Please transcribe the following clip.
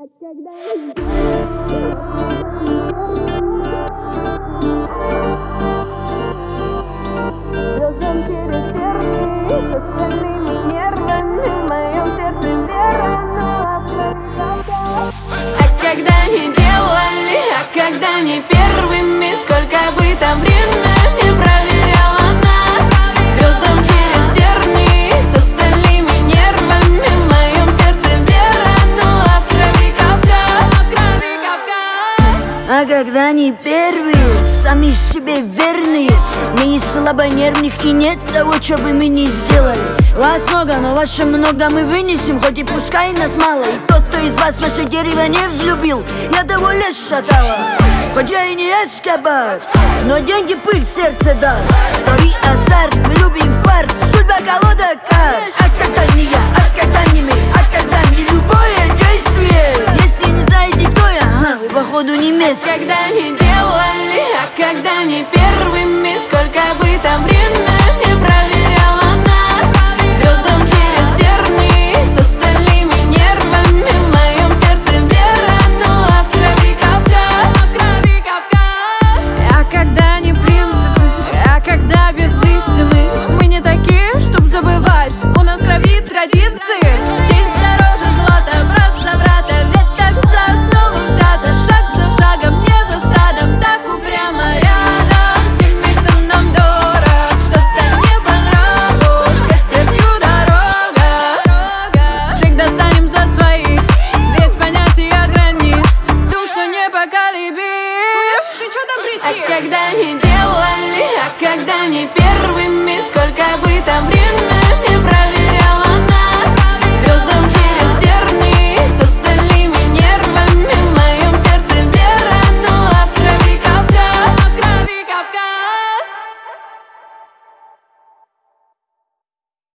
Звездам через тернии, с остальными нервами, в моем сердце вера, а когда не делали, а когда не первыми, сколько бы там время не проверяло нас. Звездам через тернии, с остальными нервами, в моем сердце вера, ну а в крови Кавказ, в крови Кавказ. А когда не первые, сами себе верные, мы не слабонервных и нет того, что бы мы не сделали. Вас много, но ваше много мы вынесем, хоть и пускай нас мало. И тот, кто из вас наше дерево не взлюбил, я того лес шатала. Хоть я и не Эскобар, но деньги пыль в сердце дал. Крови азарт, мы любим фарт, судьба колода карт. А когда не я, а когда не мы, а когда не любое действие. Если не знаете, кто я, вы походу не местные. Когда не делали, а когда не первыми, сколько бы там время